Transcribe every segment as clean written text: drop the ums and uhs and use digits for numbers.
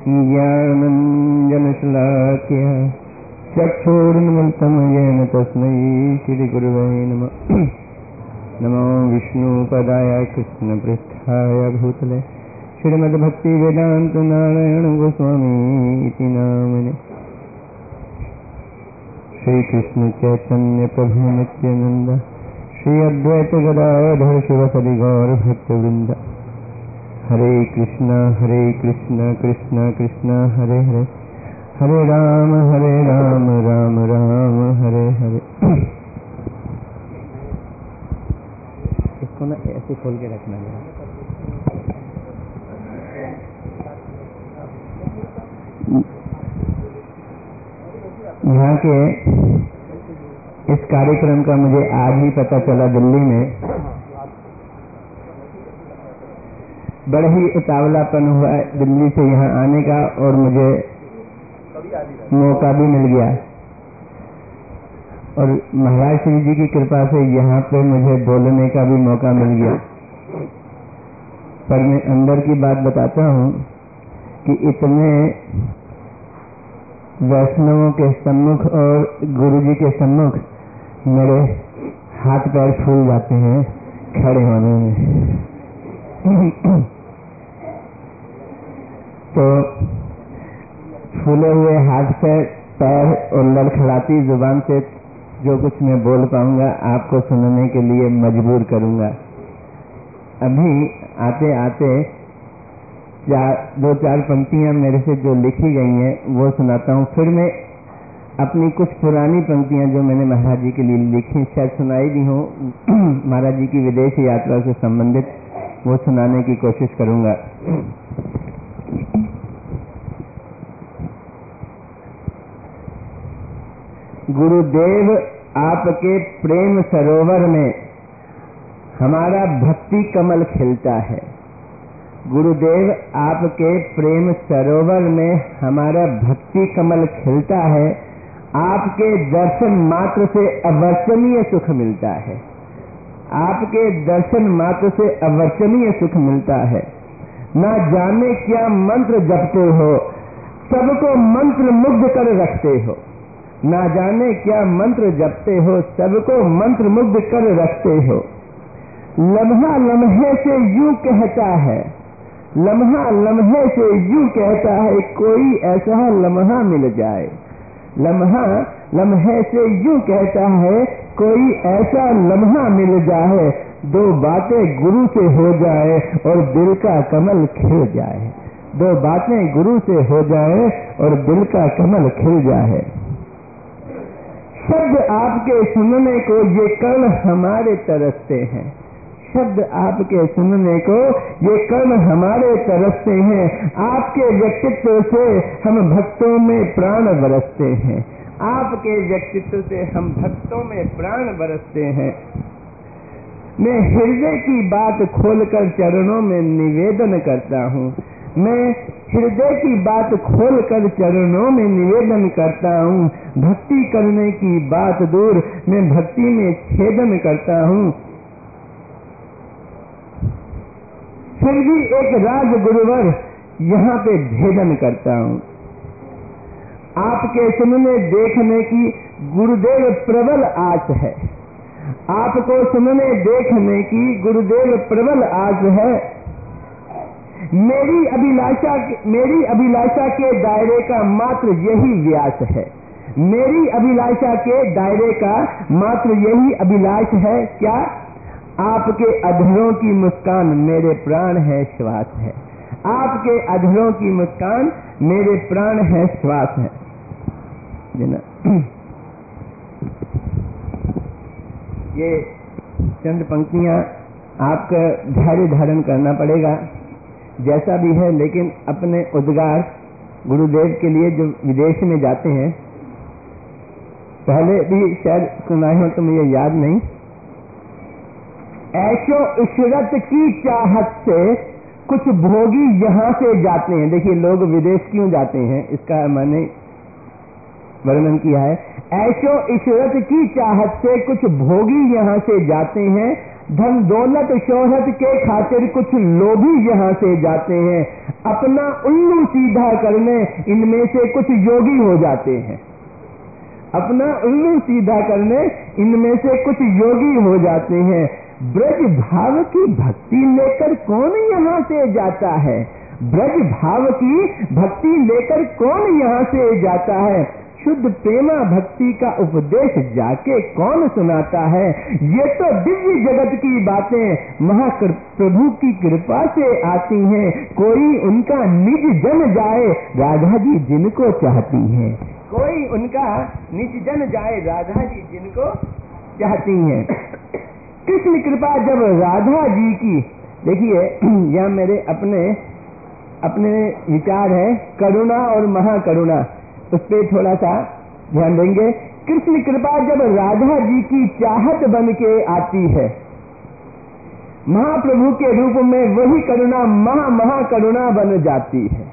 ज्ञानञ्जनशलाकया चक्षुरुन्मिलितं येन तस्मै श्रीगुरवे नमः। नमो विष्णुपदाय कृष्णपृष्ठाय भूतले श्रीमद्भक्तिवेदान्त नारायण गोस्वामी इति नामने। श्री कृष्ण चैतन्य प्रभु नित्यानंद श्री अद्वैत गदाधर शिवसदि गौर भक्तवृंद। हरे कृष्ण कृष्ण कृष्ण हरे हरे, हरे राम राम राम हरे हरे। इसको ना ऐसे खोल के रखना है। यहाँ के इस कार्यक्रम का मुझे आज ही पता चला। दिल्ली में बड़ा ही उतावलापन हुआ दिल्ली से यहाँ आने का और मुझे मौका भी मिल गया और महाराज श्री जी की कृपा से यहाँ पे मुझे बोलने का भी मौका मिल गया। पर मैं अंदर की बात बताता हूँ कि इतने वैष्णवों के सम्मुख और गुरु जी के सम्मुख मेरे हाथ पैर फूल जाते हैं खड़े होने में। तो फूले हुए हाथ से पैर और लड़खड़ाती जुबान से जो कुछ मैं बोल पाऊंगा आपको सुनने के लिए मजबूर करूंगा। अभी आते आते दो चार पंक्तियां मेरे से जो लिखी गई हैं वो सुनाता हूँ। फिर मैं अपनी कुछ पुरानी पंक्तियां जो मैंने महाराज जी के लिए लिखी शायद सुनाई दी हूँ महाराज जी की विदेश यात्रा से संबंधित, वो सुनाने की कोशिश करूंगा। गुरुदेव आपके प्रेम सरोवर में हमारा भक्ति कमल खिलता है। गुरुदेव आपके प्रेम सरोवर में हमारा भक्ति कमल खिलता है। आपके दर्शन मात्र से अवर्चनीय सुख मिलता है। आपके दर्शन मात्र से अवर्चनीय सुख मिलता है। ना जाने क्या मंत्र जपते हो, सबको मंत्र मुग्ध कर रखते हो। ना जाने क्या मंत्र जपते हो, सबको मंत्र मुग्ध कर रखते हो। लम्हा लम्हे से यूं कहता है, लम्हा लम्हे से यूं कहता है, कोई ऐसा लम्हा मिल जाए। लम्हा लम्हे से यूं कहता है, कोई ऐसा लम्हा मिल जाए। दो बातें गुरु से हो जाए और दिल का कमल खिल जाए। दो बातें गुरु से हो जाए और दिल का कमल खिल जाए। शब्द आपके सुनने को ये कर्ण हमारे तरसते हैं। शब्द आपके सुनने को ये कर्ण हमारे तरसते हैं। आपके व्यक्तित्व से हम भक्तों में प्राण बरसते हैं। आपके व्यक्तित्व से हम भक्तों में प्राण बरसते हैं। मैं हृदय की बात खोलकर चरणों में निवेदन करता हूँ। मैं हृदय की बात खोलकर चरणों में निवेदन करता हूँ। भक्ति करने की बात दूर, मैं भक्ति में छेदन करता हूँ। फिर भी एक राज गुरुवर यहाँ पे भेदन करता हूँ। आपके सुनने देखने की गुरुदेव प्रबल आस है। आपको सुनने देखने की गुरुदेव प्रबल आस है। मेरी अभिलाषा के दायरे का मात्र यही व्यास है। मेरी अभिलाषा के दायरे का मात्र यही अभिलाष है। क्या? आपके अधरों की मुस्कान मेरे प्राण है, श्वास है। आपके अधरों की मुस्कान मेरे प्राण है, श्वास है। ये चंद पंक्तियां आपका धैर्य धारण करना पड़ेगा जैसा भी है, लेकिन अपने उद्गार गुरुदेव के लिए जो विदेश में जाते हैं, पहले भी शायद सुनाए हो तो मुझे याद नहीं। ऐशो इशरत की चाहत से कुछ भोगी यहाँ से जाते हैं। देखिए लोग विदेश क्यों जाते हैं, इसका मैंने वर्णन किया है। ऐशो इशरत की चाहत से कुछ भोगी यहाँ से जाते हैं। धन दौलत शोहरत के खातिर कुछ लोभी यहाँ से जाते हैं, अपना उल्लू सीधा करने इनमें से कुछ योगी हो जाते हैं। अपना उल्लू सीधा करने इनमें से कुछ योगी हो जाते हैं। ब्रज भाव की भक्ति लेकर कौन यहाँ से जाता है? ब्रज भाव की भक्ति लेकर कौन यहाँ से जाता है? शुद्ध प्रेमा भक्ति का उपदेश जाके कौन सुनाता है? ये तो दिव्य जगत की बातें महाप्रभु की कृपा से आती हैं। कोई उनका निज जन जाए राधा जी जिनको चाहती हैं। कोई उनका निज जन जाए राधा जी जिनको चाहती हैं। कृष्ण कृपा जब राधा जी की, देखिए यह मेरे अपने विचार है, करुणा और महाकरुणा, उस पे थोड़ा सा ध्यान देंगे। कृष्ण कृपा जब राधा जी की चाहत बन के आती है, महाप्रभु के रूप में वही करुणा महाकरुणा बन जाती है।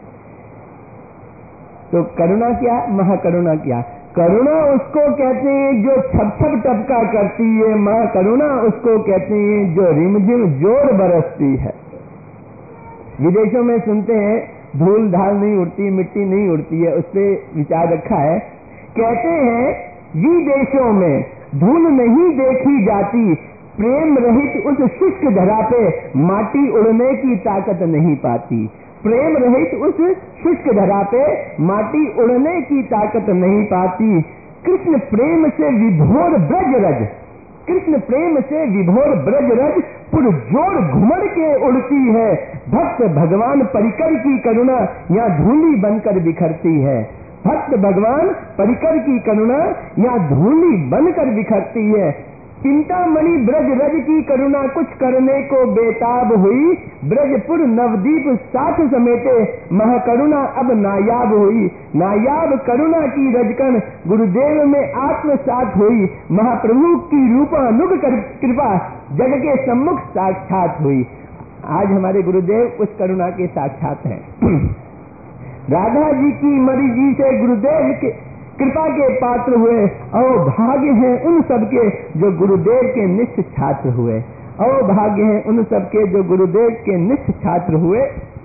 तो करुणा क्या, महाकरुणा क्या? करुणा उसको कहते हैं जो छप छप टपका करती है, महाकरुणा उसको कहते हैं जो रिमझिम जोर बरसती है। विदेशों में सुनते हैं धूल धाल नहीं उड़ती, मिट्टी नहीं उड़ती है, उस पे विचार रखा है। कहते हैं विदेशों में धूल नहीं देखी जाती, प्रेम रहित उस शुष्क धरा पे माटी उड़ने की ताकत नहीं पाती। प्रेम रहित उस शुष्क धरा पे माटी उड़ने की ताकत नहीं पाती। कृष्ण प्रेम से विभोर ब्रजरज, कृष्ण प्रेम से विभोर ब्रजरज पुरजोर घुमड़ के उड़ती है। भक्त भगवान परिकर की करुणा यहाँ धूली बनकर बिखरती है। भक्त भगवान परिकर की करुणा यहाँ धूली बनकर बिखरती है। चिंतामणि ब्रजरज की करुणा कुछ करने को बेताब हुई, ब्रजपुर नवदीप साथ समेटे महाकरुणा अब नायाब हुई। नायाब करुणा की रजकन गुरुदेव में आत्मसात हुई, महाप्रभु की रूपानुग कृपा जग के सम्मुख साक्षात हुई। आज हमारे गुरुदेव उस करुणा के साक्षात हैं। राधा जी की मर्जी से गुरुदेव के कृपा के पात्र हुए, और भाग्य हैं उन सबके जो गुरुदेव के निष्ठ छात्र हुए। और भाग्य हैं उन सबके जो गुरुदेव के निष्ठ छात्र हुए।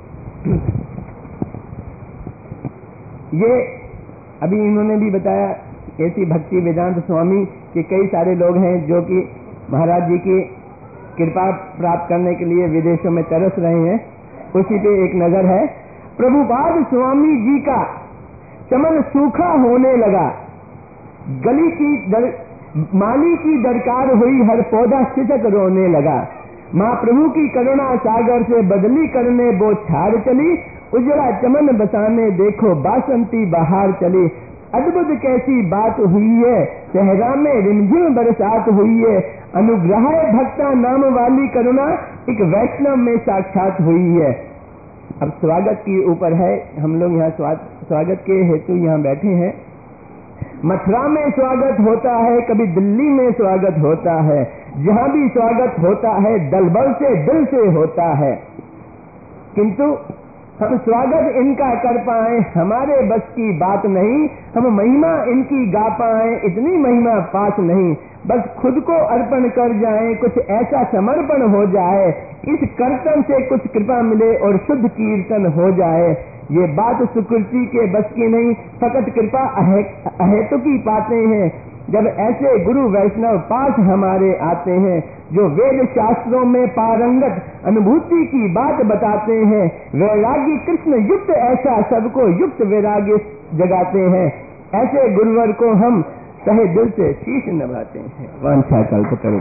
ये अभी इन्होंने भी बताया, ऐसी भक्ति वेदांत स्वामी के कई सारे लोग हैं जो कि महाराज जी की कृपा प्राप्त करने के लिए विदेशों में तरस रहे हैं। उसी पे एक नजर है। प्रभुपाद स्वामी जी का चमन सूखा होने लगा, गली की माली की दरकार हुई, हर पौधा सिसक रोने लगा। महाप्रभु की करुणा सागर से बदली करने बौछार चली, उजड़ा चमन बसाने देखो बासंती बहार चली। अद्भुत कैसी बात हुई है, सहरा में रिमझिम बरसात हुई है। अनुग्रह भक्ता नाम वाली करुणा एक वैष्णव में साक्षात हुई है। अब स्वागत के ऊपर है, हम लोग यहाँ स्वागत के हेतु यहाँ बैठे हैं। मथुरा में स्वागत होता है, कभी दिल्ली में स्वागत होता है, जहाँ भी स्वागत होता है दल बल से दिल से होता है। किंतु हम स्वागत इनका कर पाए हमारे बस की बात नहीं, हम महिमा इनकी गा पाए इतनी महिमा पास नहीं। बस खुद को अर्पण कर जाएं, कुछ ऐसा समर्पण हो जाए, इस कीर्तन से कुछ कृपा मिले और शुद्ध कीर्तन हो जाए। ये बात सुकृति के बस की नहीं, फकत कृपा अहेतु की पाते हैं। जब ऐसे गुरु वैष्णव पास हमारे आते हैं जो वेद शास्त्रों में पारंगत अनुभूति की बात बताते हैं, वैराग्य कृष्ण युक्त ऐसा सबको युक्त वैराग्य जगाते हैं, ऐसे गुरुवर को हम सहे दिल से शीश नभाते हैं। वांछा कल्प करो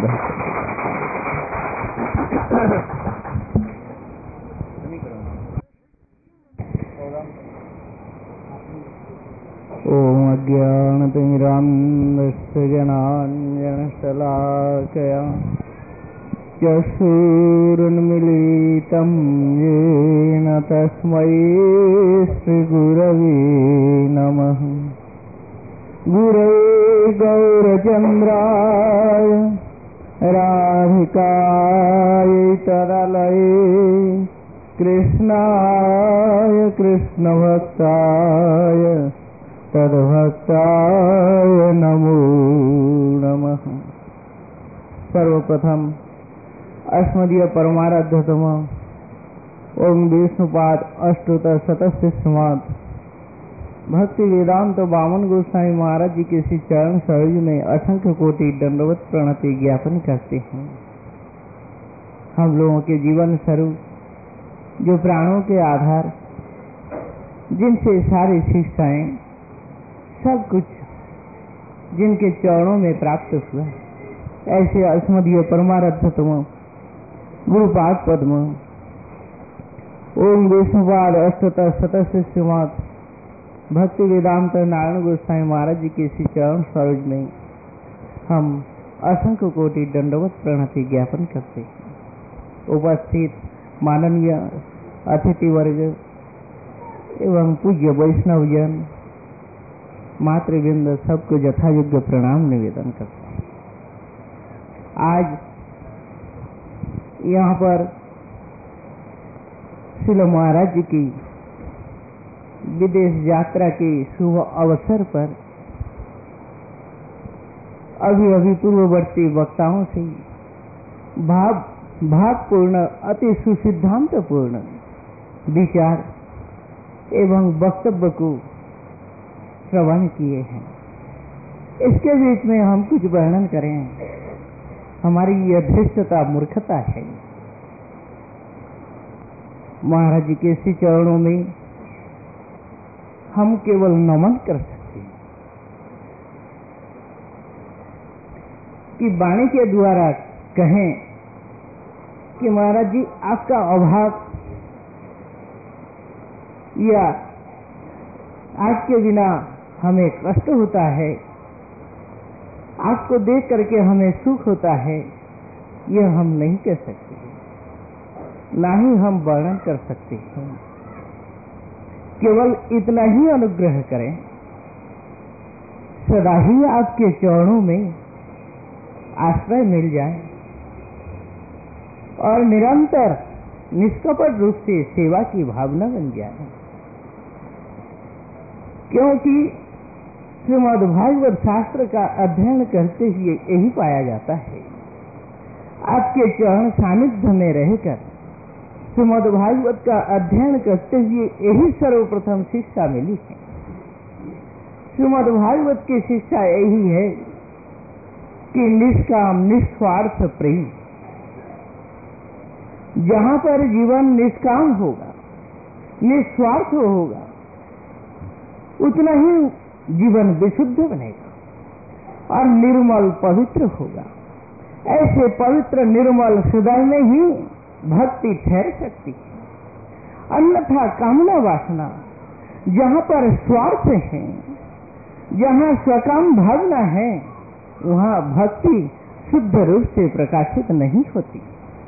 ओम अज्ञानतिमिरान्धस्य ज्ञानाञ्जनशलाकया चक्षुरुन्मीलितं येन तस्मै श्रीगुरवे नमः। गुरवे गौरचन्द्राय राधिकाय तरलये कृष्णाय कृष्णभक्ताय तद्भक्ताय नमो नमः। सर्वप्रथम अस्मदीय परमाराध्यतम ओम विष्णुपाद अष्टोत्तर शतशिष्यमाद भक्ति वेदांत वामन गोस्वामी महाराज जी के श्री चरण सरोज में असंख्य कोटि दंडवत प्रणति ज्ञापन करते हैं। हम लोगों के जीवन स्वरूप जो प्राणों के आधार, जिनसे सारी शिक्षाएं सब कुछ जिनके चरणों में प्राप्त हुआ, ऐसे अस्मदीय परमाराध्यतम गुरुपाद पद्म ओम विष्णुपाद अष्टोत्तर शतशिष्यमाद भक्ति वेदांत नारायण गोस्वामी महाराज जी के श्री चरण सरोज में हम असंख्य कोटि दंडवत प्रणति ज्ञापन करते हैं। उपस्थित माननीय अतिथि वर्ग एवं पूज्य वैष्णवजन मातृवृंद सबको यथायोग्य प्रणाम निवेदन करता हूँ। आज यहाँ पर श्रील महाराज जी की विदेश यात्रा के शुभ अवसर पर अभी पूर्ववर्ती वक्ताओं से भावपूर्ण अति सुसिद्धांतपूर्ण विचार एवं वक्तव्य को श्रवण किए हैं। इसके बीच में हम कुछ वर्णन करें, हमारी यह धृष्टता मूर्खता है। महाराज जी के श्री चरणों में हम केवल नमन कर सकते हैं कि वाणी के द्वारा कहें कि महाराज जी आपका अभाव या आपके बिना हमें कष्ट होता है, आपको देख करके हमें सुख होता है, यह हम नहीं कह सकते, ना ही हम वर्णन कर सकते हैं। केवल इतना ही अनुग्रह करें, सदा ही आपके चरणों में आश्रय मिल जाए और निरंतर निष्कपट रूप से सेवा की भावना बन जाए। क्योंकि श्रीमद् भागवत शास्त्र का अध्ययन करते हुए यही पाया जाता है, आपके चरण सानिध्य में रहकर श्रीमद् भागवत का अध्ययन करते हुए यही सर्वप्रथम शिक्षा मिली है। श्रीमद् भागवत की शिक्षा यही है कि निष्काम निस्वार्थ प्रेम, जहां पर जीवन निष्काम होगा, निस्वार्थ होगा, उतना ही जीवन विशुद्ध बनेगा और निर्मल पवित्र होगा। ऐसे पवित्र निर्मल हृदय में ही भक्ति ठहर सकती है। अन्यथा कामना वासना, जहां पर स्वार्थ है, जहां स्वकाम भावना है, वहां भक्ति शुद्ध रूप से प्रकाशित नहीं होती।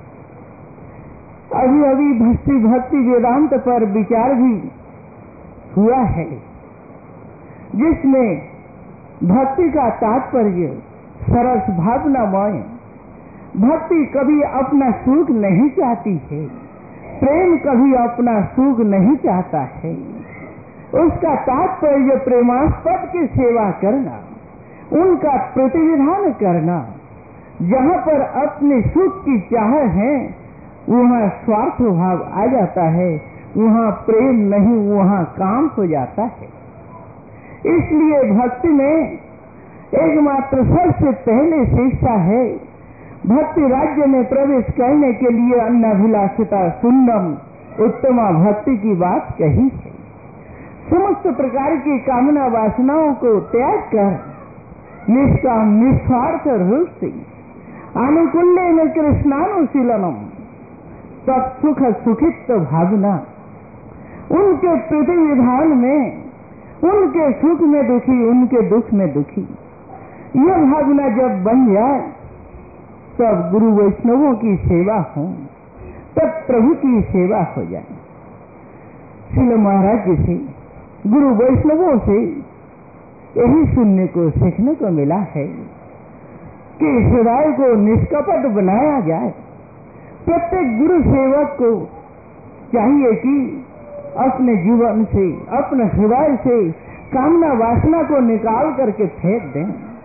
अभी भक्ति वेदांत पर विचार भी हुआ है, जिसमें भक्ति का तात्पर्य सरस भावनामय, भक्ति कभी अपना सुख नहीं चाहती है, प्रेम कभी अपना सुख नहीं चाहता है। उसका तात्पर्य प्रेमास्पद की सेवा करना, उनका प्रतिविधान करना। जहां पर अपने सुख की चाह है, वहां स्वार्थ भाव आ जाता है, वहां प्रेम नहीं, वहां काम हो जाता है। इसलिए भक्ति में एकमात्र सबसे पहले शिक्षा है, भक्ति राज्य में प्रवेश करने के लिए अन्नाभिलाषिता सुंदम उत्तमा भक्ति की बात कही है। समस्त प्रकार की कामना वासनाओं को त्याग कर निष्काम निस्वार्थ रूप से अनुकूल्य कृष्णानुशीलनम तत्सुख सुखित भावना, उनके प्रतिविधान में, उनके सुख में दुखी, उनके दुख में दुखी, यह भावना जब बन जाए तब गुरु वैष्णवों की सेवा हो, तब प्रभु की सेवा हो जाए। श्रील महाराज जी से, गुरु वैष्णवों से यही सुनने को सीखने को मिला है कि हृदय को निष्कपट बनाया जाए। प्रत्येक गुरु सेवक को चाहिए कि अपने जीवन से, अपने हृदय से कामना वासना को निकाल करके फेंक दें।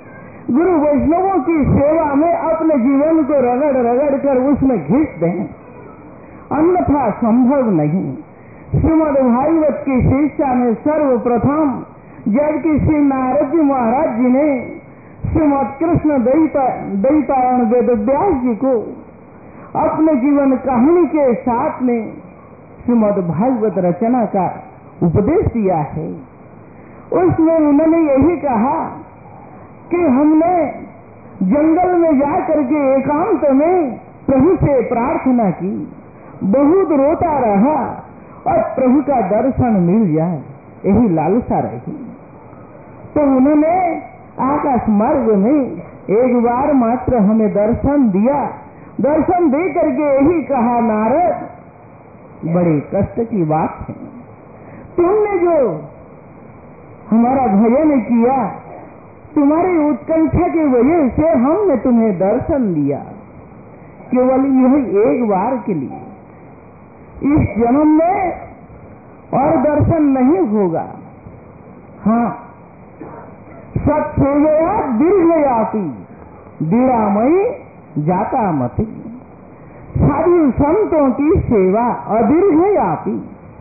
गुरु वैष्णवों की सेवा में अपने जीवन को रगड़ रगड़ कर उसमें घिस दें, अन्यथा संभव नहीं। श्रीमद् भागवत की शिक्षा में सर्वप्रथम जबकि श्री नारद जी महाराज जी ने श्रीमद् कृष्ण द्वैपायन वेदव्यास जी को अपने जीवन कहानी के साथ में श्रीमद् भागवत रचना का उपदेश दिया है। उसमें उन्होंने यही कहा कि हमने जंगल में जाकर के एकांत में प्रभु से प्रार्थना की, बहुत रोता रहा और प्रभु का दर्शन मिल जाए, यही लालसा रही। तो उन्होंने आकाश मार्ग में एक बार मात्र हमें दर्शन दिया। दर्शन दे करके यही कहा, नारद बड़े कष्ट की बात है, तुमने जो हमारा भजन किया, तुम्हारी उत्कंठा की वजह से हमने तुम्हें दर्शन दिया, केवल यह एक बार के लिए, इस जन्म में और दर्शन नहीं होगा। हाँ, सत्सेवया दीर्घयाति दीड़ामयी जाता मति। साधु संतों की सेवा अदीर्घयाति,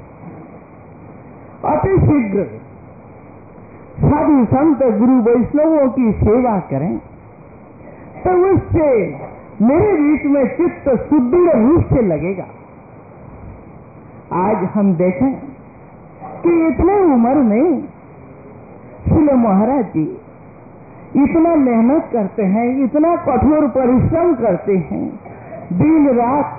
अति शीघ्र साधु संत गुरु वैष्णवों की सेवा करें तो उससे मेरे बीच में चित्त सुदृढ़ रूप से लगेगा। आज हम देखें कि इतने उम्र में श्री महाराज जी इतना मेहनत करते हैं, इतना कठोर परिश्रम करते हैं, दिन रात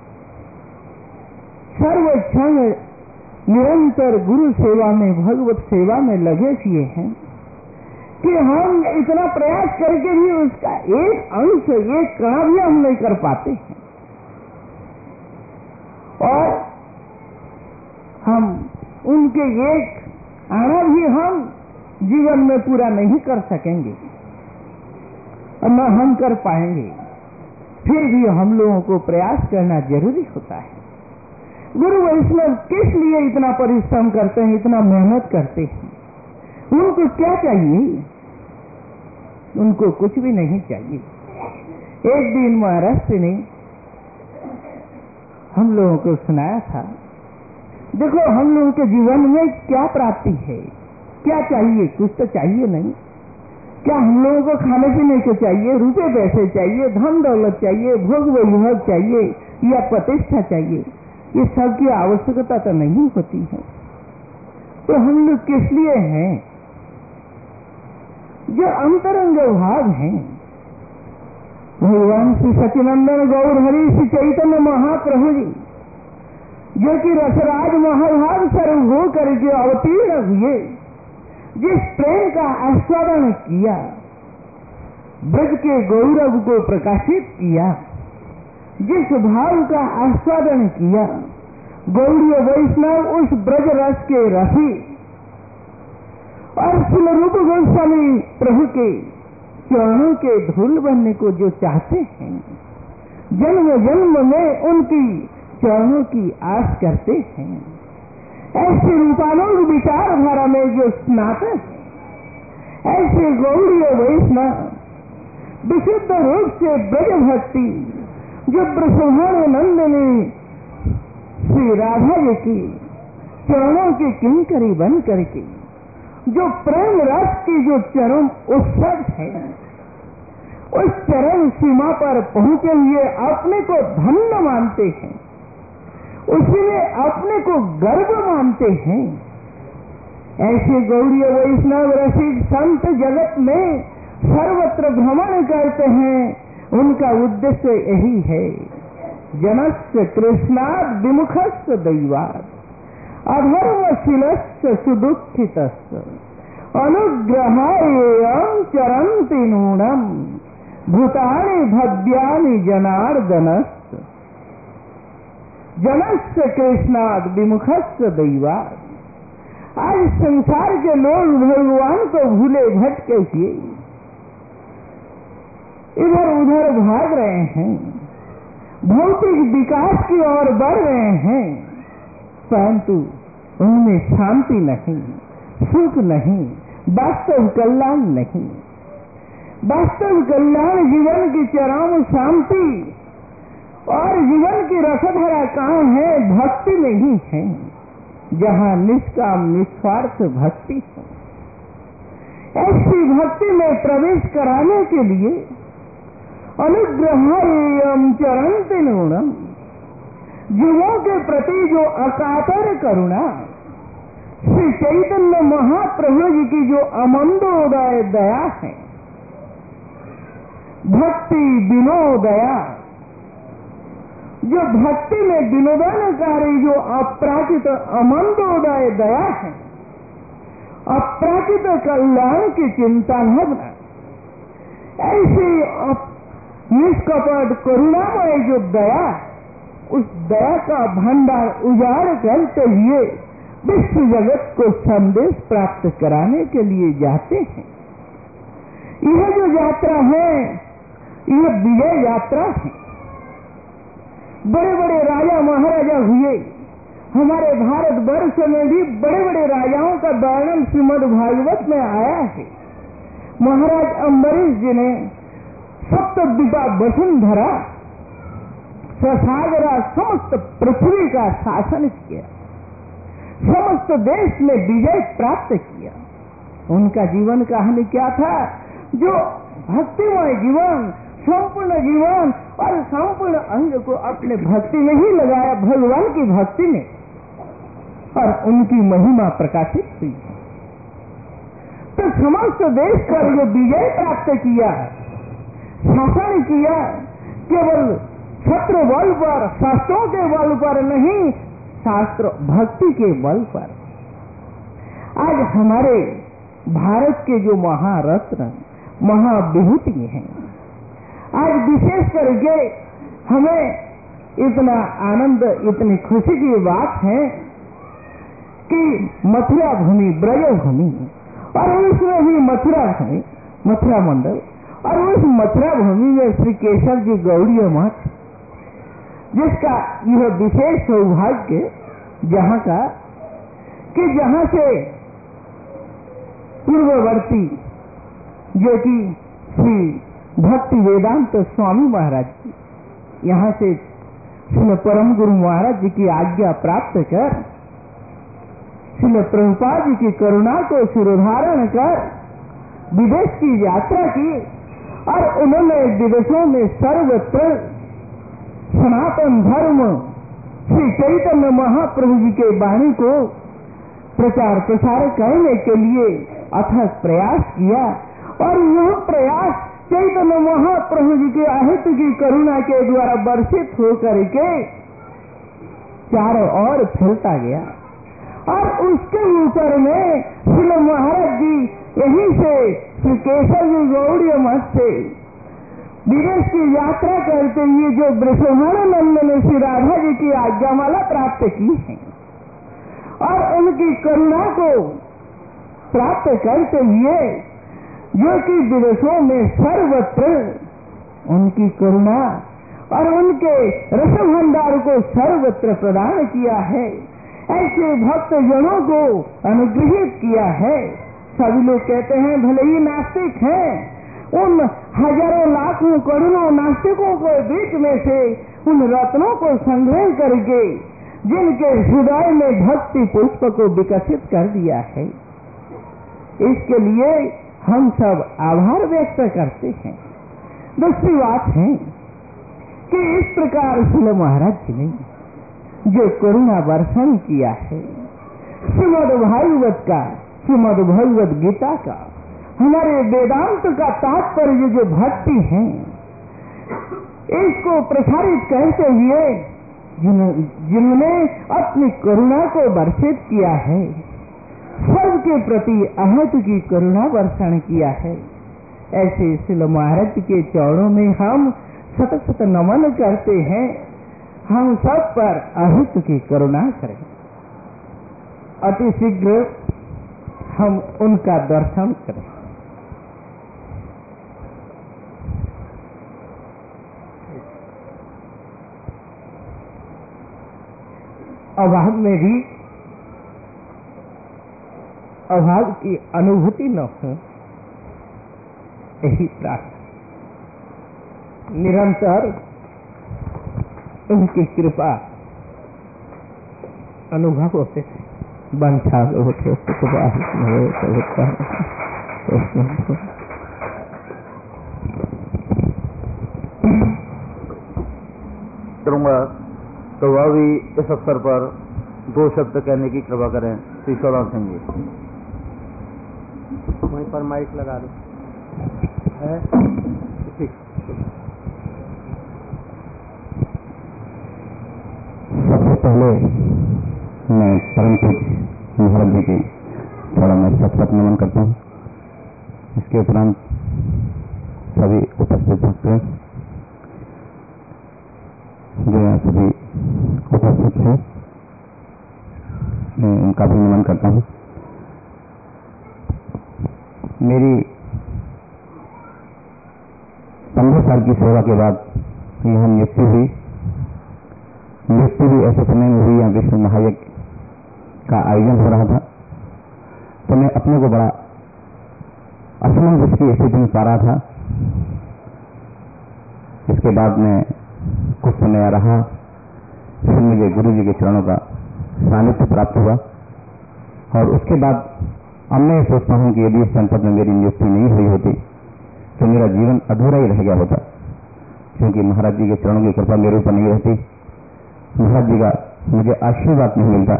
सर्वक्षण निरंतर गुरु सेवा में, भगवत सेवा में लगे हुए हैं कि हम इतना प्रयास करके भी उसका एक अंश, एक कण भी हम नहीं कर पाते हैं और हम उनके एक आना भी हम जीवन में पूरा नहीं कर सकेंगे और न हम कर पाएंगे। फिर भी हम लोगों को प्रयास करना जरूरी होता है। गुरु वैष्णव किस लिए इतना परिश्रम करते हैं, इतना मेहनत करते हैं? उनको क्या चाहिए? उनको कुछ भी नहीं चाहिए। एक दिन महाराज ने हम लोगों को सुनाया था, देखो हम लोगों के जीवन में क्या प्राप्ति है, क्या चाहिए? कुछ तो चाहिए नहीं। क्या हम लोगों को खाने पीने को चाहिए, रुपए पैसे चाहिए, धन दौलत चाहिए, भोग वैभव चाहिए या प्रतिष्ठा चाहिए? ये सब की आवश्यकता तो नहीं होती है। तो हम लोग किस लिए हैं? जो अंतरंग भाव हैं, भगवान श्री सच्चिदानंद गौर हरि श्री चैतन्य महाप्रभु जी जो कि रसराज महाभाव स्वरूप हो करके अवतीर्ण हुए, जिस प्रेम का आस्वादन किया, ब्रज के गौरव को प्रकाशित किया, जिस भाव का आस्वादन किया, गौड़ीय वैष्णव उस ब्रज रस के रसी और श्री रूप गोस्वामी प्रभु के चरणों के धूल बनने को जो चाहते हैं, जन्म जन्म में उनकी चरणों की आस करते हैं, ऐसे रूपानुग विचारधारा में जो स्नातक, ऐसे गौड़ीय वैष्णव विशुद्ध रूप से ब्रज भक्ति जो ब्रह्मांड नंदिनी श्री राधा जी की चरणों की किंकरी बन करके जो प्रेम रस की जो चरम उत्सव है, उस चरम सीमा पर पहुंचे हुए अपने को धन्य मानते हैं, उसी में अपने को गर्व मानते हैं। ऐसे गौड़ीय वैष्णव रसिक संत जगत में सर्वत्र भ्रमण करते हैं। उनका उद्देश्य यही है, जनस्य कृष्णाद विमुखस्य दैवाद अधर्मशीलस्य सुदुःखितस्य अनुग्रहाय चरन्ति नूनम भूतानि भव्यानि जनार्दनस्य जनस्य कृष्णाद विमुखस्य दैवाद। आज संसार के लोग भगवान को भूले भटके हुए इधर उधर भाग रहे हैं, भौतिक विकास की ओर बढ़ रहे हैं, परंतु उनमें शांति नहीं, सुख नहीं, वास्तव कल्याण नहीं। वास्तव कल्याण, जीवन की चरम शांति और जीवन की रसधारा कहाँ है? भक्ति में ही है, जहाँ निष्काम निस्वार्थ भक्ति है। ऐसी भक्ति में प्रवेश कराने के लिए अनुग्रहाय चरंति नूनम, जीवों के प्रति जो अकातर करुणा, श्री चैतन्य महाप्रभु जी की जो अमंदोदय दया है, भक्ति विनोदया, जो भक्ति में विनोदनकारी जो अपराजित अमंदोदय दया है, अपराजित कल्याण की चिंता न बना, ऐसी निष्कपट करुणामय जो दया, उस दया का भंडार उजाड़ करते हुए विश्व जगत को संदेश प्राप्त कराने के लिए जाते हैं। यह जो यात्रा है, यह विजय यात्रा है। बड़े बड़े राजा महाराजा हुए, हमारे भारतवर्ष में भी बड़े बड़े राजाओं का वर्णन श्रीमद् भागवत में आया है। महाराज अम्बरीश जी ने सप्तद्वीपा वसुंधरा ससागरा समस्त पृथ्वी का शासन किया, समस्त देश में विजय प्राप्त किया। उनका जीवन कहानी क्या था? जो भक्तिमय जीवन, संपूर्ण जीवन और संपूर्ण अंग को अपने भक्ति में ही लगाया, भगवान की भक्ति में, और उनकी महिमा प्रकाशित हुई। तो समस्त देश पर जो विजय प्राप्त किया, शासन किया, केवल छत्र बल पर, शास्त्रों के बल पर नहीं, शास्त्र भक्ति के बल पर। आज हमारे भारत के जो महारत्न, महाविभूति हैं, आज विशेष करके हमें इतना आनंद, इतनी खुशी की बात है कि मथुरा भूमि, ब्रज भूमि, और उसमें भी मथुरा भूमि, मथुरा मंडल, और उस मथुरा भूमि में श्री केशव जी गौड़ीय मठ, जिसका यह विशेष सौभाग्य जहाँ का कि जहाँ से पूर्ववर्ती जो कि श्री भक्ति वेदांत स्वामी महाराज जी, यहाँ से श्री परम गुरु महाराज जी की आज्ञा प्राप्त कर, श्री प्रभुपाद जी की करुणा को शिरोधारण कर विदेश की यात्रा की, और उन्होंने विदेशों में सर्वत्र सनातन धर्म श्री चैतन्य महाप्रभु जी के वाणी को प्रचार प्रसार करने के लिए अथक प्रयास किया। और यह प्रयास चैतन्य महाप्रभु जी के अहित की करुणा के द्वारा वर्षित होकर के चारों ओर फैलता गया। और उसके ऊपर में श्री महाराज जी यहीं से श्री केशव जी गौड़ीय मठ से विदेश की यात्रा करते हुए जो वृषभानंद ने श्री राधा जी की आज्ञामाला प्राप्त की है, और उनकी करुणा को प्राप्त करते हुए जो कि विदेशों में सर्वत्र उनकी करुणा और उनके रस भंडार को सर्वत्र प्रदान किया है, ऐसे भक्त जनों को अनुग्रहित किया है। सभी लोग कहते हैं भले ही नास्तिक हैं, उन हजारों लाखों करोड़ों नास्तिकों के बीच में से उन रत्नों को संग्रह करके जिनके हृदय में भक्ति पुष्प को विकसित कर दिया है, इसके लिए हम सब आभार व्यक्त करते हैं। दूसरी बात है कि इस प्रकार श्री महाराज जी ने जो करुणा वर्षण किया है, श्रीमद् भागवत का, श्रीमद् भगवत गीता का, हमारे वेदांत का तात्पर्य जो भक्ति है, इसको प्रसारित करते हुए जिन्होंने अपनी करुणा को वर्षित किया है, सबके प्रति अहत की करुणा वर्षण किया है, ऐसे श्री महाराज के चरणों में हम सतत सतत नमन करते हैं। हम सब पर अहित की करुणा करें। अति शीघ्र हम उनका दर्शन करें। अभाव में भी अभाव की अनुभूति न हो, यही प्रार्थना, निरंतर उनकी कृपा अनुभव होते थे। बंछा होते करूँगा तो वह भी इस अवसर पर 2 शब्द कहने की कृपा करें। श्री सौराम सिंह जी वहीं पर माइक लगा दो। सबसे पहले मैं परम पूज्य महाराज जी की थोड़ा मैं सत्संग नमन करता हूँ। इसके उपरांत सभी उपस्थित भक्तों जो यहाँ सभी उपस्थित हैं मैं उनका भी नमन करता हूँ। मेरी 15 साल की सेवा के बाद यहाँ नियुक्ति हुई। नियुक्ति भी ऐसे समय में हुई, यहाँ विश्व महायज्ञ का आयोजन हो रहा था, तो मैं अपने को बड़ा असमंजस की स्थिति में पा रहा था। इसके बाद मैं कुछ समय रहा, फिर मुझे गुरु जी के चरणों का सानिध्य प्राप्त हुआ और उसके बाद अब मैं सोचता हूं कि यदि इस जनपद में मेरी नियुक्ति नहीं हुई होती तो मेरा जीवन अधूरा ही रह गया होता, क्योंकि महाराज जी के चरणों की कृपा मेरे ऊपर नहीं रहती, महाराज जी का मुझे आशीर्वाद नहीं मिलता।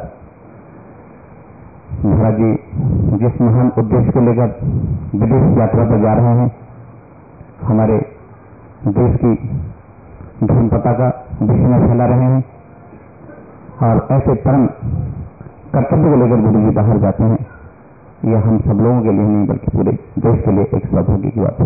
महाराज जी जिस महान उद्देश्य को लेकर विदेश यात्रा पर जा रहे हैं, हमारे देश की धर्म पताका विश्व में फैला रहे हैं और ऐसे परम कर्तव्य को लेकर गुरु जी बाहर जाते हैं, यह हम सब लोगों के लिए नहीं बल्कि पूरे देश के लिए एक सौभाग्य की बात है।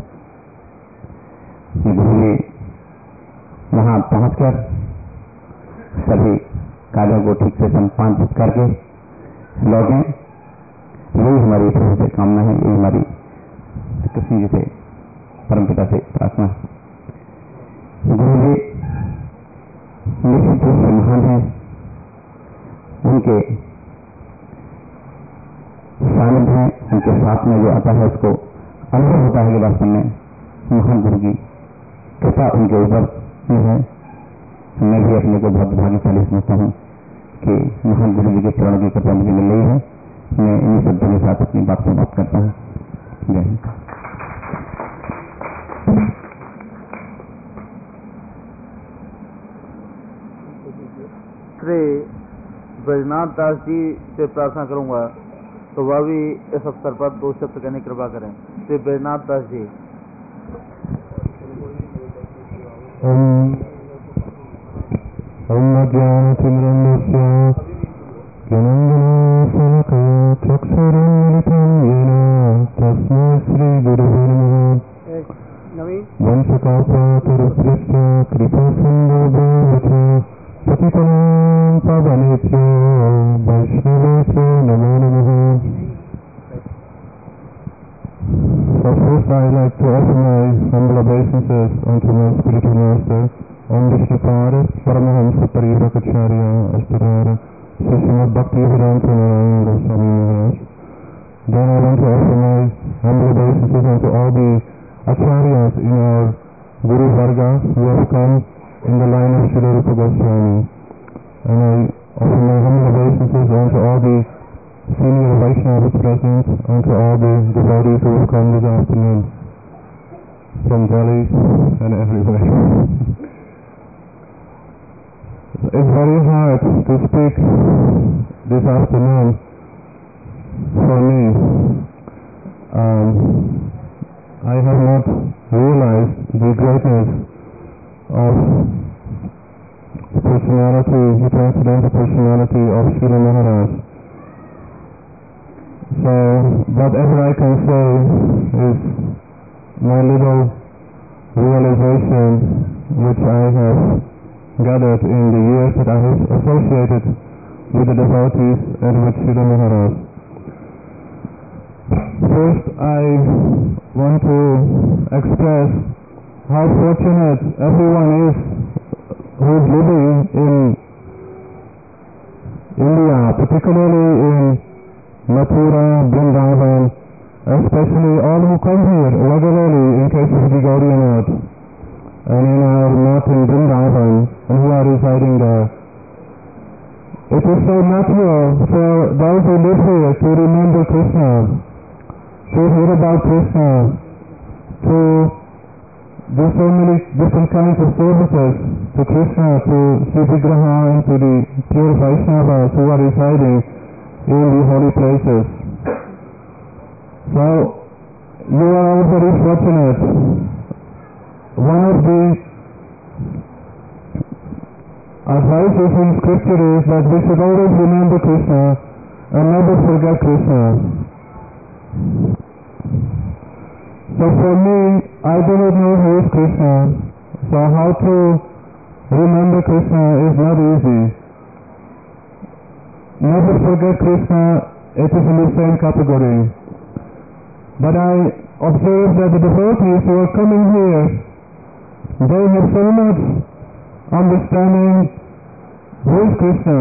गुरु जी वहां पहुंचकर सभी कार्यों को ठीक से संपादित करके लौटें, यही हमारी प्रभु से कामना है, यही हमारी कृष्ण जी से परमपिता से प्रार्थना है। गुरु जी निश्चित रूप से महान है, उनके सानिध्य है, उनके साथ में जो आता है उसको अनुभव होता है कि वास्तव में महान गुरु की कृपा उनके ऊपर है। मैं भी अपने को बहुत भाग्यशाली समझता हूँ कि महान गुरु जी के चरणों की कृपा मुझे मिल रही है। मैं इन शब्दों के साथ अपनी बात समाप्त करता हूँ। जय हिंद। श्री बैजनाथ दास जी से प्रार्थना करूंगा तो वह भी इस अवसर पर 2 शब्द कहने की कृपा करें। Shri Baijnath Das ji. First, I like to offer my humble obeisances unto my spiritual master, Om Vishnupad, Paramahamsa Parivakacharya, Astarara, Srimad Bhaktivedanta Goswami Maharaj. Then I want to offer my humble obeisances unto all the Acharyas in our Guru Varga who have come in the line of Srila Rupa Goswami. And I offer my humble obeisances unto all the senior Vaishnavas present, unto all the devotees who have come this afternoon from Delhi and everywhere. It's very hard to speak this afternoon for me. I have not realized the greatness of personality, the transcendental personality of Srila Maharaj. So, whatever I can say is my little realization which I have gathered in the years that I have associated with the devotees and with Srila Maharaj. First, I want to express how fortunate everyone is who is living in India, particularly in Mathura, Vrindavan, especially all who come here regularly in case of the Gaudiya Math and in our Math in Vrindavan and who are residing there. It is so natural for those who live here to remember Krishna, to hear about Krishna, to do so many different kinds of services to Krishna, to Sri Vigraha and to the pure Vaishnavas who are residing in the holy places. So, you are all very fortunate. One of the advices in scripture is that we should always remember Krishna and never forget Krishna. So for me, I do not know who is Krishna, so how to remember Krishna is not easy. Never forget Krishna, it is in the same category. But I observe that the devotees who are coming here, they have so much understanding who is Krishna.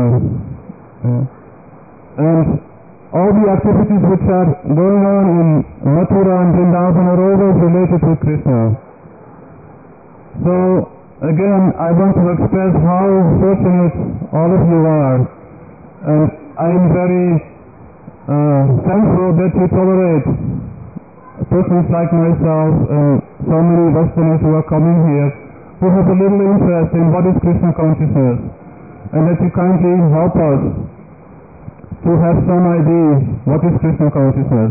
And all the activities which are going on in Mathura and Vrindavan are always related with Krishna. So again, I want to express how fortunate all of you are. And I am very thankful that you tolerate persons like myself and so many Westerners who are coming here who have a little interest in what is Krishna consciousness, and that you kindly help us to have some idea what is Krishna consciousness.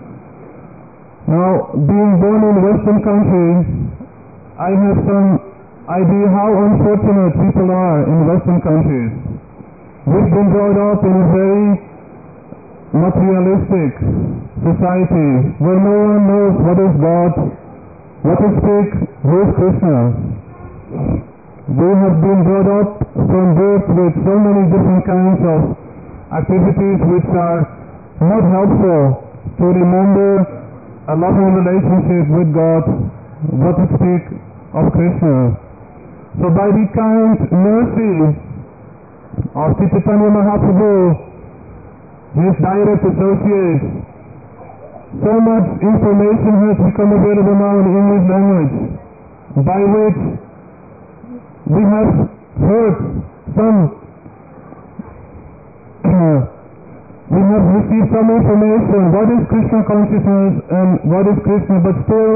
Now, being born in Western country, I have some idea how unfortunate people are in Western countries. We've been brought up in a very materialistic society where no one knows what is God, what is Sikh, who is Krishna. We have been brought up from birth with so many different kinds of activities which are not helpful to remember a loving relationship with God, what to speak of Krishna. So by the kind mercy of Sri Chaitanya Mahaprabhu, his direct associates, so much information has become available now in English language, by which we have heard some we have received some information, what is Krishna consciousness and what is Krishna, but still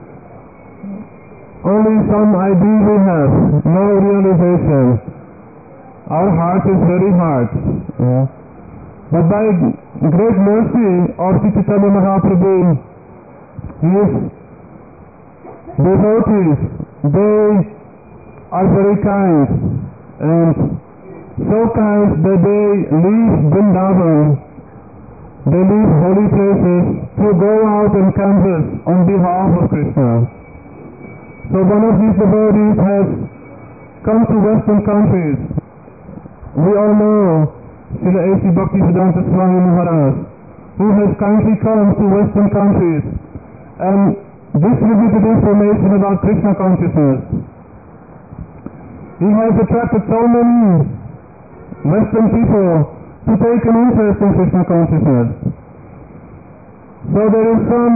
only some idea we have, no realization. Our heart is very hard. But by great mercy of Sri Chaitanya Mahaprabhu, his devotees, they are very kind, and so kind that they leave Vrindavan, they leave holy places to go out and canvass on behalf of Krishna. So one of these devotees has come to Western countries. We all know Srila A.C. Bhaktivedanta Swami Maharaj, who has kindly come to Western countries and distributed information about Krishna consciousness. He has attracted so many Western people to take an interest in Krishna consciousness. So there is some,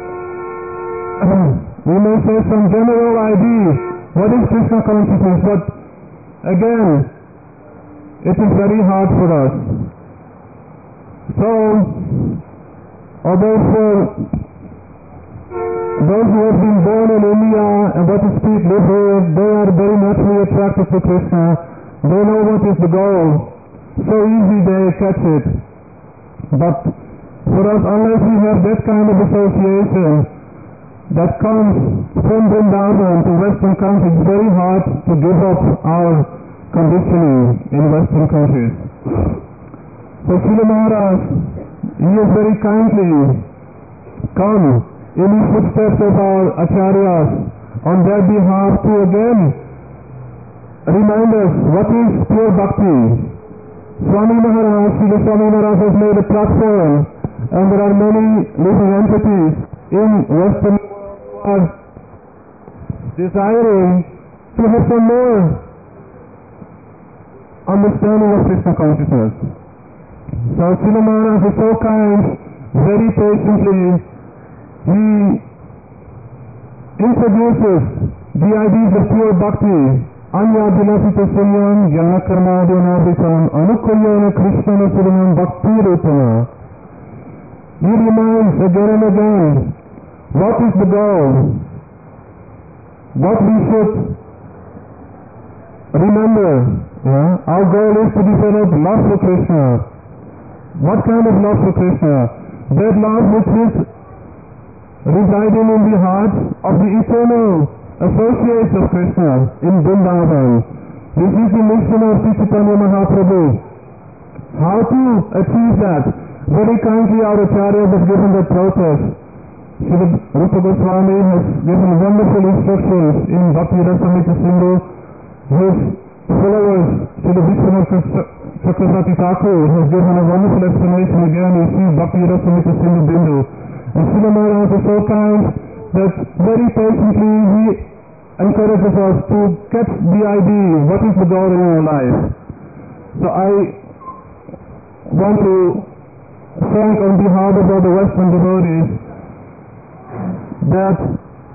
we may say some general idea, what is Krishna consciousness, but again, it is very hard for us. So, although for those who have been born in India and what to speak live here, they are very naturally attracted to Krishna. They know what is the goal. So easy they catch it. But for us, unless we have that kind of association that comes from Vrindavan to Western countries, it's very hard to give up our conditioning in Western countries. So Srila Maharaj, he has very kindly come in the footsteps of our acharyas on their behalf to again remind us what is pure bhakti. Swami Maharaj, Srila Swami Maharaj has made a platform, and there are many living entities in Western world who are desiring to have some more understanding of Krishna consciousness. So Srila Maharaj is so kind, very patiently he introduces the ideas of pure bhakti. Anya Dilapita Sunyam Jnana Karmadyanabhitam Anukulyana Krishna Surimam Bhakti Rupana. He reminds again and again what is the goal, what we should remember. Our goal is to develop love for Krishna. What kind of love for Krishna? That love which is residing in the hearts of the eternal associates of Krishna in Vrindavan. This is the mission of Sri Chaitanya Mahaprabhu. How to achieve that? Very kindly our Acharyas have given that process. Srila Rupa Goswami has given wonderful instructions in Bhakti Rasamrita Sindhu. His followers, Srila Vishwanath Chakravarti Thakur, has given a wonderful explanation again in Sri Bhakti Rasamrita Sindhu Bindu. And Srila Maharaj is so kind that very patiently he encourages us to get the idea, what is the goal in our life. So I want to thank on behalf of all the Western devotees that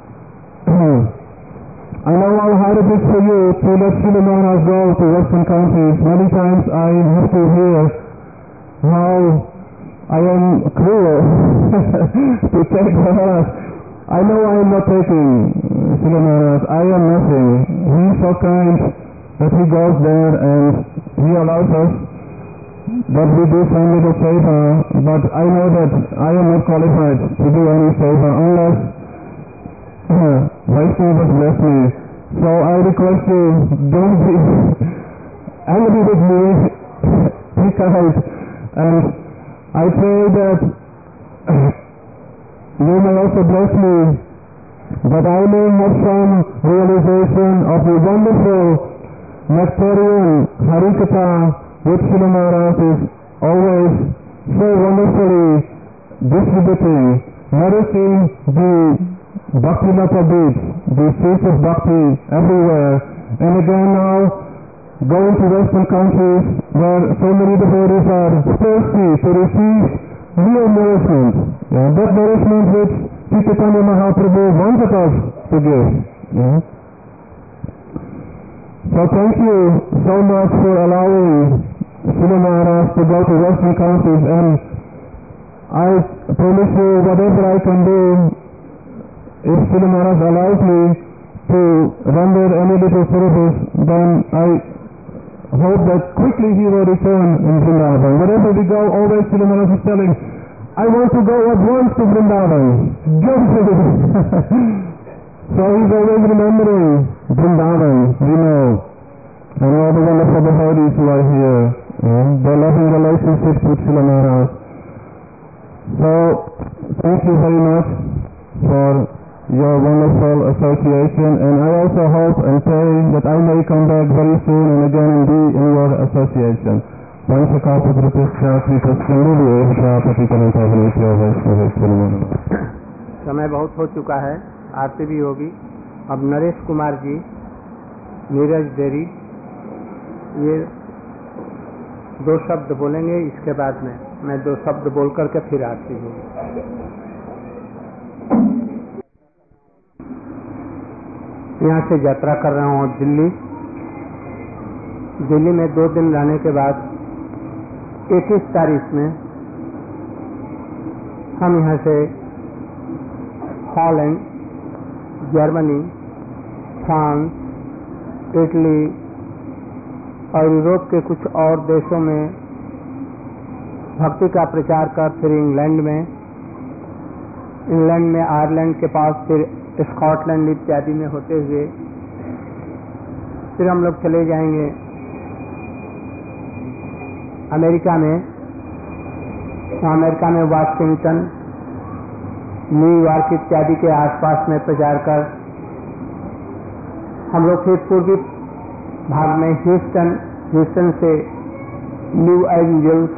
I know how hard it is for you to let Srila Maharaj go to Western countries. Many times I have to hear how I am cruel to take Maharaj. I know I am not taking Srila Maharaj. I am nothing. He is so kind that he goes there and he allows us that we do some little favor, but I know that I am not qualified to do any favor unless Vaishnavas bless me. So I request you, don't be angry with me, be kind, and I pray that you may also bless me, that I may have some realization of the wonderful nectarian Harikatha which Srila Maharaj is always so wonderfully distributing, nourishing the Bhakti Lata beats, the seeds of Bhakti everywhere. And again now, going to Western countries where so many devotees are thirsty to receive real nourishment. That nourishment which Sri Chaitanya Mahaprabhu wanted us to give. So thank you so much for allowing Srila Maharaj to go to Western countries, and I promise you whatever I can do, if Srila Maharaj allows me to render any little service, then I hope that quickly he will return in Vrindavan. Wherever we go, always Srila Maharaj is telling, I want to go at once to Vrindavan. Just so he's always remembering Vrindavan, we know, and all the wonderful devotees who are here, their loving relationships with Srila Maharaj. So, thank you very much for your wonderful association, and I also hope and pray that I may come back very soon and again and be in your association. समय बहुत हो चुका है, आरती भी होगी। अब नरेश कुमार जी, नीरज देरी, ये 2 शब्द बोलेंगे। इसके बाद में मैं 2 शब्द बोल करके फिर आरती होगी। यहाँ से यात्रा कर रहा हूँ दिल्ली। दिल्ली में 2 दिन रहने के बाद 21 तारीख में हम यहाँ से हॉलैंड, जर्मनी, फ्रांस, इटली और यूरोप के कुछ और देशों में भक्ति का प्रचार कर फिर इंग्लैंड में आयरलैंड के पास, फिर स्कॉटलैंड इत्यादि में होते हुए फिर हम लोग चले जाएंगे अमेरिका में। अमेरिका में वाशिंगटन, न्यूयॉर्क इत्यादि के आसपास में प्रचार कर हम लोग फिर पूर्वी भाग में ह्यूस्टन से न्यू एंजल्स,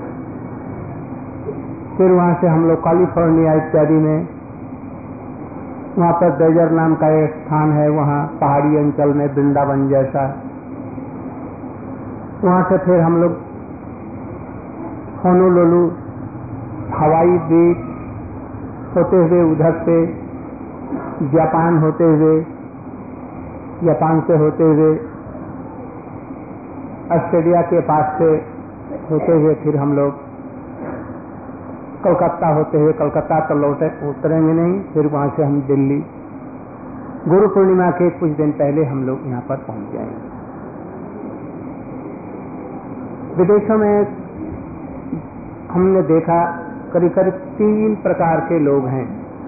फिर वहाँ से हम लोग कैलिफोर्निया इत्यादि में, वहाँ पर डेजर नाम का एक स्थान है, वहाँ पहाड़ी अंचल में वृंदावन जैसा। वहाँ से फिर हम लोग होनोलुलु, हवाई द्वीप, होते हुए उधर से जापान होते हुए, जापान से होते हुए ऑस्ट्रेलिया के पास से होते हुए फिर हम लोग कलकत्ता होते हुए, कलकत्ता तो लौटे उतरेंगे नहीं, फिर वहाँ से हम दिल्ली, गुरु पूर्णिमा के कुछ दिन पहले हम लोग यहाँ पर पहुँच जाएंगे। विदेशों में हमने देखा करीब करीब 3 प्रकार के लोग हैं।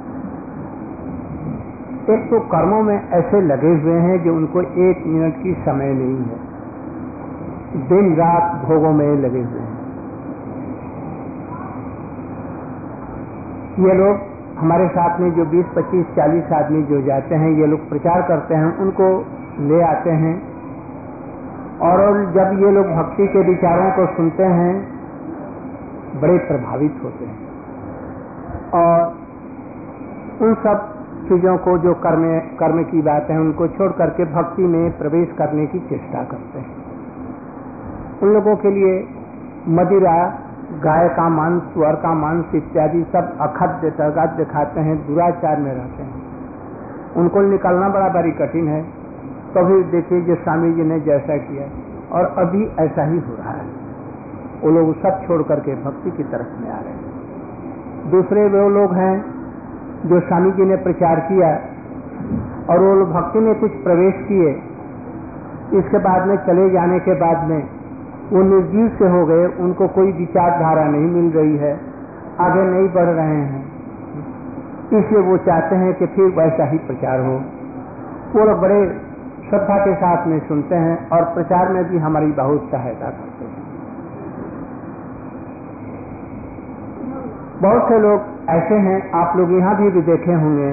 एक तो कर्मों में ऐसे लगे हुए हैं जो उनको 1 मिनट की समय नहीं है, दिन रात भोगों में लगे हुए हैं। ये लोग हमारे साथ में जो 20, 25, 40 आदमी जो जाते हैं, ये लोग प्रचार करते हैं, उनको ले आते हैं और जब ये लोग भक्ति के विचारों को सुनते हैं बड़े प्रभावित होते हैं और उन सब चीजों को जो कर्म की बात है उनको छोड़ करके भक्ति में प्रवेश करने की चेष्टा करते हैं। उन लोगों के लिए मदिरा, गाय का मांस, सुअर का मांस इत्यादि सब अखाद्य तर्गाद्य खाते हैं, दुराचार में रहते हैं। उनको निकलना बड़ा भारी कठिन है। कभी देखिए जो स्वामी जी ने जैसा किया और अभी ऐसा ही हो रहा है, वो लोग सब छोड़ करके भक्ति की तरफ में आ रहे हैं। दूसरे वो लोग हैं जो स्वामी जी ने प्रचार किया और वो लोग भक्ति में कुछ प्रवेश किए, इसके बाद में चले जाने के बाद में वो निर्जीव से हो गए, उनको कोई विचारधारा नहीं मिल रही है, आगे नहीं बढ़ रहे हैं, इसलिए वो चाहते हैं कि फिर वैसा ही प्रचार हो। वो लोग बड़े श्रद्धा के साथ में सुनते हैं और प्रचार में भी हमारी बहुत सहायता करते हैं। बहुत से लोग ऐसे हैं, आप लोग यहाँ भी देखे होंगे,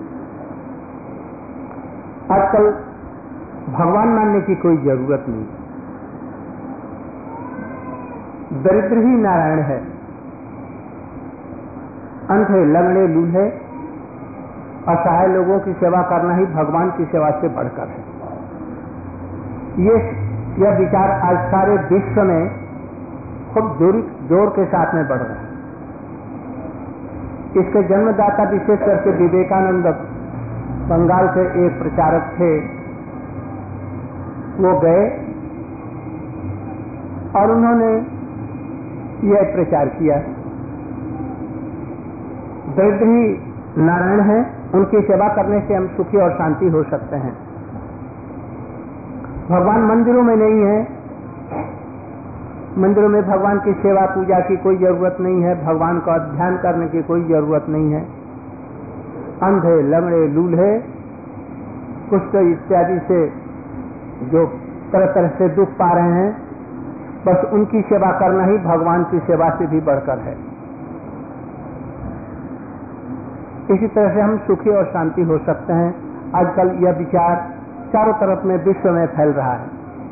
आजकल भगवान मानने की कोई जरूरत नहीं, दरिद्र ही नारायण है, अंधे, लंगड़े, लूल्हे, असहाय लोगों की सेवा करना ही भगवान की सेवा से बढ़कर है। यह विचार आज सारे विश्व में खूब जोर के साथ में बढ़ रहा है। इसके जन्मदाता विशेष करके विवेकानंद बंगाल से एक प्रचारक थे, वो गए और उन्होंने यह प्रचार किया, दरिद्र ही नारायण है, उनकी सेवा करने से हम सुखी और शांति हो सकते हैं। भगवान मंदिरों में नहीं है, मंदिरों में भगवान की सेवा पूजा की कोई जरूरत नहीं है, भगवान का ध्यान करने की कोई जरूरत नहीं है। अंधे, लंगड़े, लूल्हे, कुष्ठ इत्यादि से जो तरह तरह से दुख पा रहे हैं, बस उनकी सेवा करना ही भगवान की सेवा से भी बढ़कर है। इसी तरह से हम सुखी और शांति हो सकते हैं। आजकल यह विचार चारों तरफ में विश्व में फैल रहा है,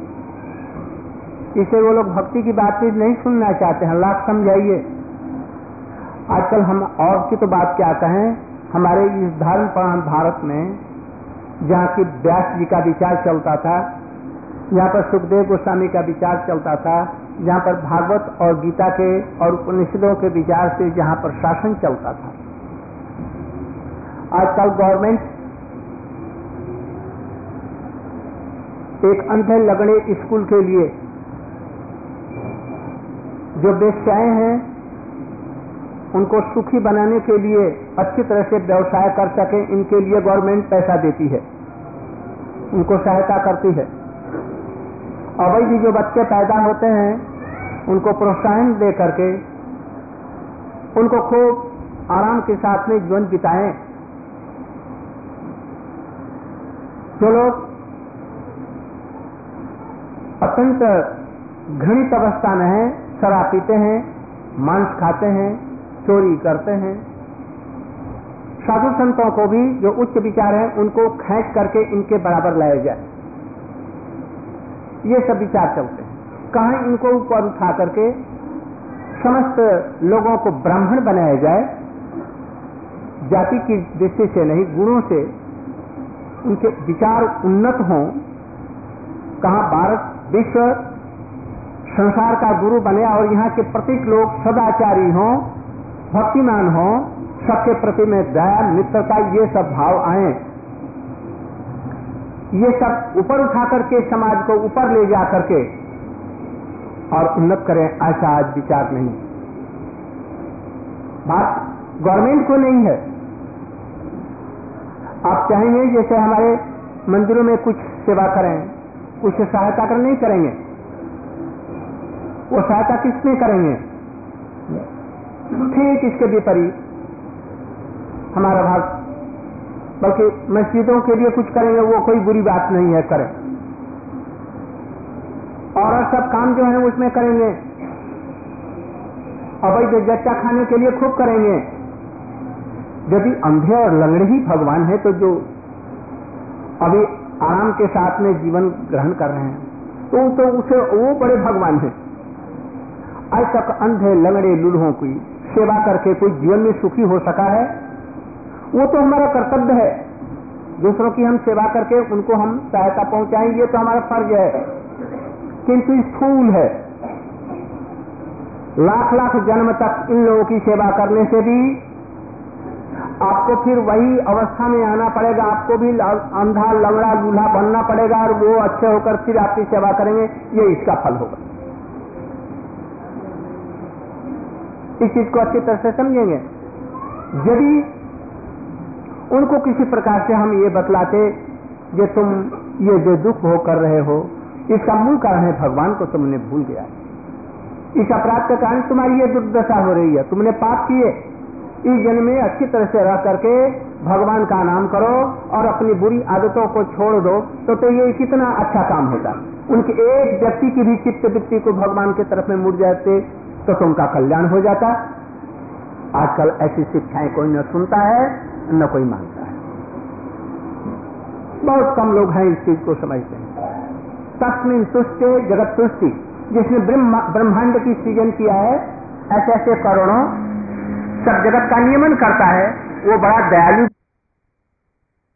इसे वो लोग भक्ति की बातचीत नहीं सुनना चाहते हैं। लाख समझाइए, आजकल हम और की तो बात क्या कहें, हमारे इस धर्म प्राण भारत में जहाँ की व्यास जी का विचार चलता था, जहाँ पर सुखदेव गोस्वामी का विचार चलता था, जहाँ पर भागवत और गीता के और उपनिषदों के विचार से जहाँ पर शासन चलता था, आजकल गवर्नमेंट एक अंधे लगड़े स्कूल के लिए जो वेश्याएं हैं उनको सुखी बनाने के लिए अच्छी तरह से व्यवसाय कर सके, इनके लिए गवर्नमेंट पैसा देती है, उनको सहायता करती है। अवैध जो बच्चे पैदा होते हैं उनको प्रोत्साहन दे करके उनको खूब आराम के साथ में जीवन बिताएं। जो लोग अत्यंत घृणित अवस्था में हैं, शराब पीते हैं, मांस खाते हैं, चोरी करते हैं, साधु संतों को भी जो उच्च विचार हैं उनको खींच करके इनके बराबर लाया जाए, ये सब विचार चलते हैं। कहाँ इनको ऊपर उठा करके समस्त लोगों को ब्राह्मण बनाया जाए, जाति की दृष्टि से नहीं, गुणों से उनके विचार उन्नत हों। कहाँ भारत विश्व संसार का गुरु बने और यहाँ के प्रत्येक लोग सदाचारी हों, भक्तिमान हों, सबके प्रति में दया, मित्रता, ये सब भाव आए, ये सब ऊपर उठा करके समाज को ऊपर ले जा करके और उन्नत करें, ऐसा आज विचार नहीं। बात गवर्नमेंट को नहीं है। आप चाहेंगे जैसे हमारे मंदिरों में कुछ सेवा करें, कुछ सहायता कर नहीं करेंगे, वो सहायता किसमें करेंगे? ठीक इसके विपरीत हमारा भाग, बल्कि मस्जिदों के लिए कुछ करेंगे, वो कोई बुरी बात नहीं है, करें। और सब काम जो है उसमें करेंगे, अवैध जट्टा खाने के लिए खूब करेंगे। यदि अंधे और लंगड़े ही भगवान है तो जो अभी आराम के साथ में जीवन ग्रहण कर रहे हैं तो उसे वो बड़े भगवान हैं। आज तक अंधे लंगड़े लूल्हों की सेवा करके कोई जीवन में सुखी हो सका है? वो तो हमारा कर्तव्य है, दूसरों की हम सेवा करके उनको हम सहायता पहुंचाएं, ये तो हमारा फर्ज है। किंतु स्थूल है, लाख लाख जन्म तक इन लोगों की सेवा करने से भी आपको फिर वही अवस्था में आना पड़ेगा, आपको भी अंधा लंगड़ा लूल्हा बनना पड़ेगा और वो अच्छे होकर फिर आपकी सेवा करेंगे, ये इसका फल होगा। इस चीज को अच्छी तरह से समझेंगे। यदि उनको किसी प्रकार से हम ये बतलाते कि तुम ये जो दुख हो कर रहे हो इसका मूल कारण है भगवान को तुमने भूल गया, इस अपराध के कारण तुम्हारी ये दुर्दशा हो रही है, तुमने पाप किए, इस जन्म में अच्छी तरह से रह करके भगवान का नाम करो और अपनी बुरी आदतों को छोड़ दो, तो ये कितना अच्छा काम होता। उनके एक व्यक्ति की भी चित्त वृत्ति को भगवान की तरफ में मुड़ जाते तो तुमका कल्याण हो जाता। आजकल ऐसी शिक्षाएं कोई न सुनता है न कोई मानता है, बहुत कम लोग हैं इस चीज को समझते हैं। तस्मिन तुष्टे जगत तुष्टि, जिसने ब्रह्मांड की सृजन किया है, ऐसे ऐसे करोड़ों सब जगत का नियमन करता है, वो बड़ा दयालु